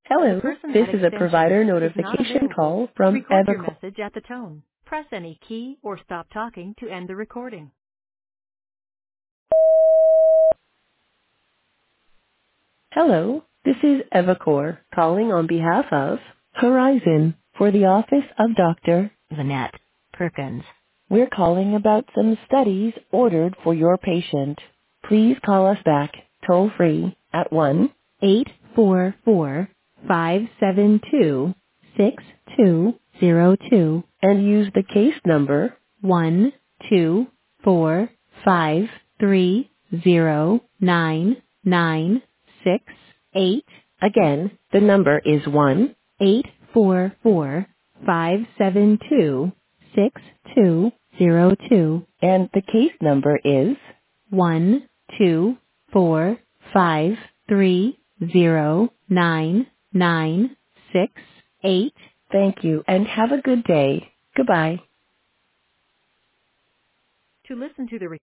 The Hello, person this at is a extension provider is not notification available. call from Record your Evercore. message at the tone. Press any key or stop talking to end the recording. Hello, this is Evercore calling on behalf of Horizon for the office of Dr. Vanette Perkins. We're calling about some studies ordered for your patient. Please call us back toll free at 1-844-572-6202 and use the case number 124530996. Again, the number is 1-844-572-6202 and the case number is 124530996. Thank you and have a good day. Goodbye. To listen to the